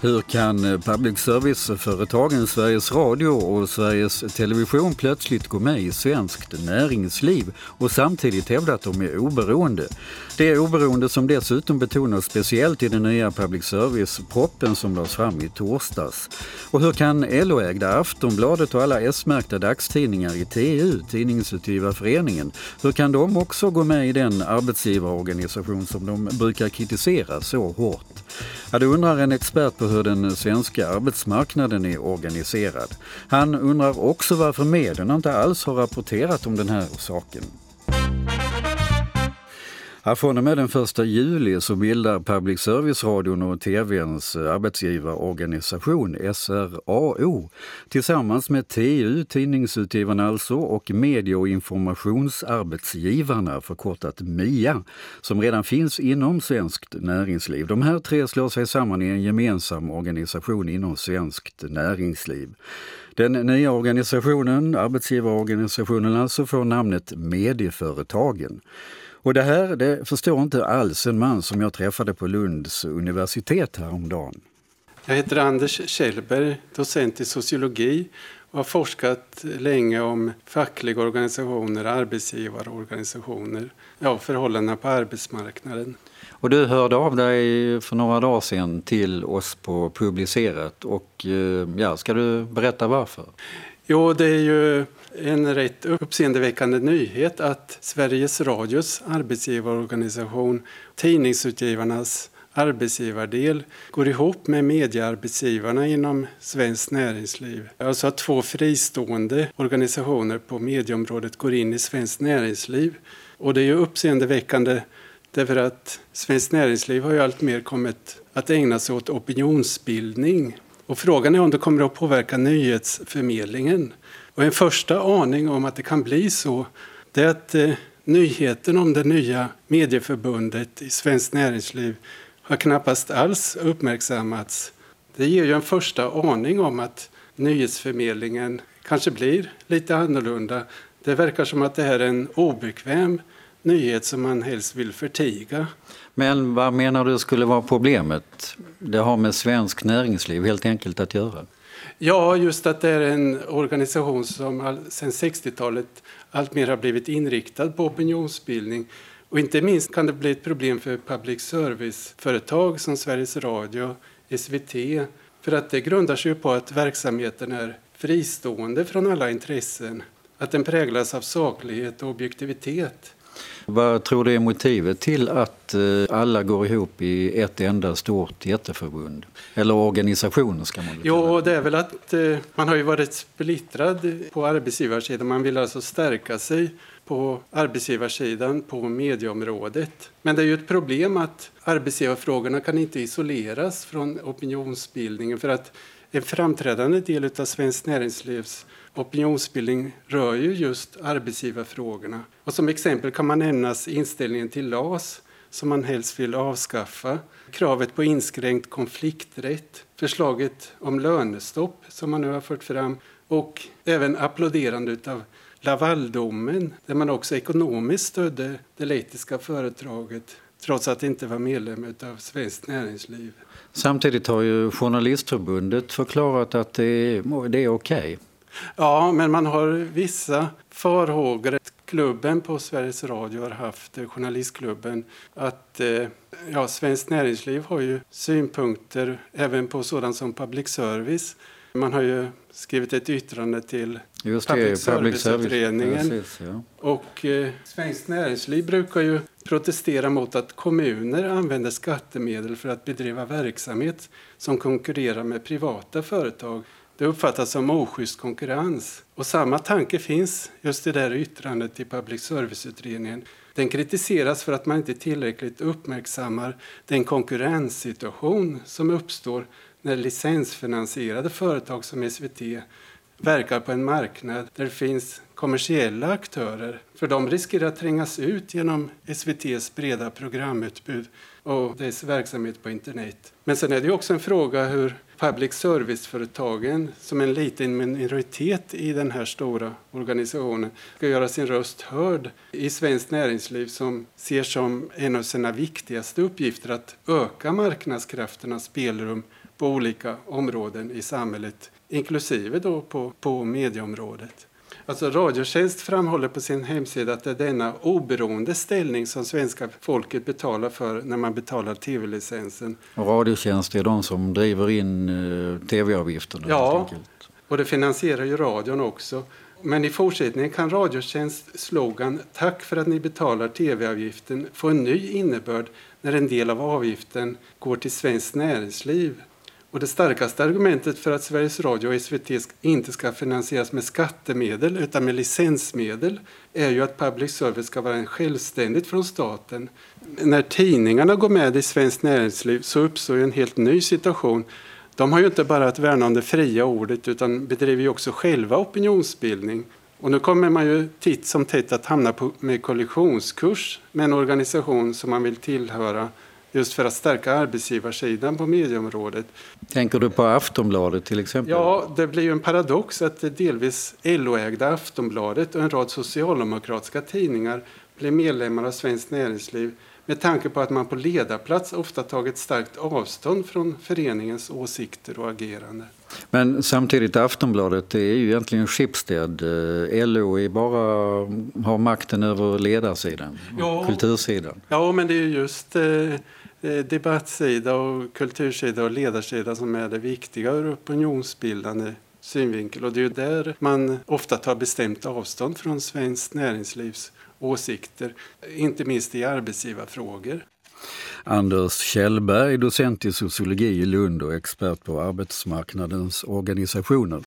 Hur kan public service-företagen Sveriges Radio och Sveriges Television plötsligt gå med i svenskt näringsliv och samtidigt hävda att de är oberoende? Det är oberoende som dessutom betonas speciellt i den nya public service-proppen som lades fram i torsdags. Och hur kan LO-ägda Aftonbladet och alla S-märkta dagstidningar i TU, Tidningsutgivarföreningen, hur kan de också gå med i den arbetsgivarorganisation som de brukar kritisera så hårt? Ja, det undrar en expert på hur den svenska arbetsmarknaden är organiserad. Han undrar också varför medierna inte alls har rapporterat om den här saken. Från och med den 1 juli så bildar Public Service-radion och TV:ns arbetsgivarorganisation SRAO tillsammans med TU, tidningsutgivarna alltså, och medie- och informationsarbetsgivarna, förkortat MIA, som redan finns inom svenskt näringsliv. De här tre slår sig samman i en gemensam organisation inom svenskt näringsliv. Den nya organisationen, arbetsgivarorganisationen alltså, får namnet Medieföretagen. Och det förstår inte alls en man som jag träffade på Lunds universitet häromdagen. Jag heter Anders Kjellberg, docent i sociologi och har forskat länge om fackliga organisationer, arbetsgivarorganisationer, förhållandena på arbetsmarknaden. Och du hörde av dig för några dagar sedan till oss på Publicerat och ska du berätta varför? Jo, det är ju en rätt uppseendeväckande nyhet att Sveriges Radios arbetsgivarorganisation, tidningsutgivarnas arbetsgivardel, går ihop med mediearbetsgivarna inom svenskt näringsliv. Alltså att två fristående organisationer på medieområdet går in i svenskt näringsliv. Och det är ju uppseendeväckande därför att svenskt näringsliv har ju allt mer kommit att ägna sig åt opinionsbildning. Och frågan är om det kommer att påverka nyhetsförmedlingen. Och en första aning om att det kan bli så, det är att nyheten om det nya medieförbundet i svenskt näringsliv har knappast alls uppmärksammats. Det ger ju en första aning om att nyhetsförmedlingen kanske blir lite annorlunda. Det verkar som att det här är en obekväm nyhet som man helst vill förtiga. Men vad menar du skulle vara problemet? Det har med svensk näringsliv helt enkelt att göra. Ja, just att det är en organisation som sedan 60-talet alltmer har blivit inriktad på opinionsbildning. Och inte minst kan det bli ett problem för public service-företag som Sveriges Radio, SVT. För att det grundar sig på att verksamheten är fristående från alla intressen. Att den präglas av saklighet och objektivitet. Vad tror du är motivet till att alla går ihop i ett enda stort jätteförbund? Eller organisationer ska man kalla det. Jo, det är väl att man har ju varit splittrad på arbetsgivarsidan. Man vill alltså stärka sig på arbetsgivarsidan på medieområdet. Men det är ju ett problem att arbetsgivarfrågorna kan inte isoleras från opinionsbildningen. För att en framträdande del av svensk näringslivs opinionsbildning rör ju just arbetsgivarfrågorna. Och som exempel kan man nämnas inställningen till LAS som man helst vill avskaffa, kravet på inskränkt konflikträtt, förslaget om lönestopp som man nu har fört fram och även applåderande av Lavaldomen där man också ekonomiskt stödde det lettiska företaget trots att det inte var medlem av svenskt näringsliv. Samtidigt har ju Journalistförbundet förklarat att det är okej. Ja, men man har vissa farhågor. Klubben på Sveriges Radio har haft, journalistklubben, att svenskt näringsliv har ju synpunkter även på sådant som public service. Man har ju skrivit ett yttrande till public service-föreningen. Och svenskt näringsliv brukar ju protestera mot att kommuner använder skattemedel för att bedriva verksamhet som konkurrerar med privata företag. Det uppfattas som oschysst konkurrens. Och samma tanke finns just i det där yttrandet i public service-utredningen. Den kritiseras för att man inte tillräckligt uppmärksammar den konkurrenssituation som uppstår när licensfinansierade företag som SVT verkar på en marknad där det finns kommersiella aktörer. För de riskerar att trängas ut genom SVT:s breda programutbud och dess verksamhet på internet. Men sen är det ju också en fråga hur public service-företagen som en liten minoritet i den här stora organisationen ska göra sin röst hörd i svenskt näringsliv som ser som en av sina viktigaste uppgifter att öka marknadskrafternas spelrum på olika områden i samhället, inklusive då på medieområdet. Alltså Radiotjänst framhåller på sin hemsida att det är denna oberoende ställning som svenska folket betalar för när man betalar tv-licensen. Och Radiotjänst är de som driver in tv-avgifterna? Ja, och det finansierar ju radion också. Men i fortsättningen kan Radiotjänst slogan "Tack för att ni betalar tv-avgiften" få en ny innebörd när en del av avgiften går till svenskt näringsliv. Och det starkaste argumentet för att Sveriges Radio och SVT inte ska finansieras med skattemedel utan med licensmedel är ju att public service ska vara självständigt från staten. När tidningarna går med i svenskt näringsliv så uppstår ju en helt ny situation. De har ju inte bara att värna om det fria ordet utan bedriver ju också själva opinionsbildning. Och nu kommer man ju titt som tätt att hamna med kollisionskurs med en organisation som man vill tillhöra just för att stärka arbetsgivarsidan på medieområdet. Tänker du på Aftonbladet till exempel? Ja, det blir ju en paradox att det delvis LO-ägda Aftonbladet och en rad socialdemokratiska tidningar blir medlemmar av Svenskt Näringsliv med tanke på att man på ledarplats ofta tagit starkt avstånd från föreningens åsikter och agerande. Men samtidigt Aftonbladet är ju egentligen Schibsted. LO är bara har makten över ledarsidan, kultursidan. Ja, men det är ju just debattsida och kultursida och ledarsida som är det viktiga ur opinionsbildande synvinkel. Och det är ju där man ofta tar bestämt avstånd från Svenskt Näringslivs åsikter, inte minst i arbetsgivarfrågor. Anders Kjellberg, docent i sociologi i Lund och expert på arbetsmarknadens organisationer.